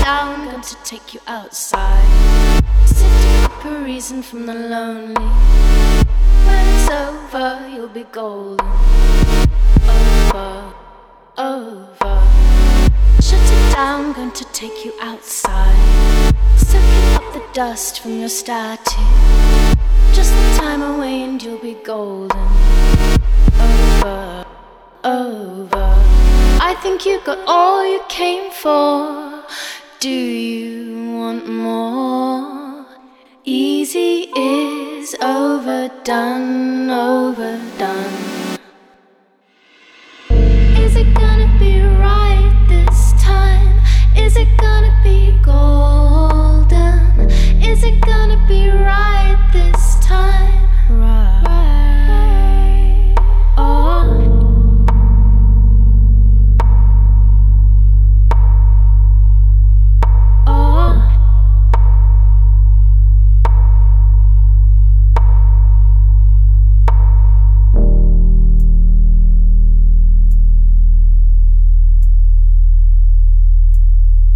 down, going to take you outside. Sifting up a reason from the lonely. When it's over, you'll be golden. Over, over. Shut it down, going to take you outside. Soaking up the dust from your statue. Just the time away and you'll be golden. Over, over. I think you got all you came for. Do you want more? Easy is overdone, overdone.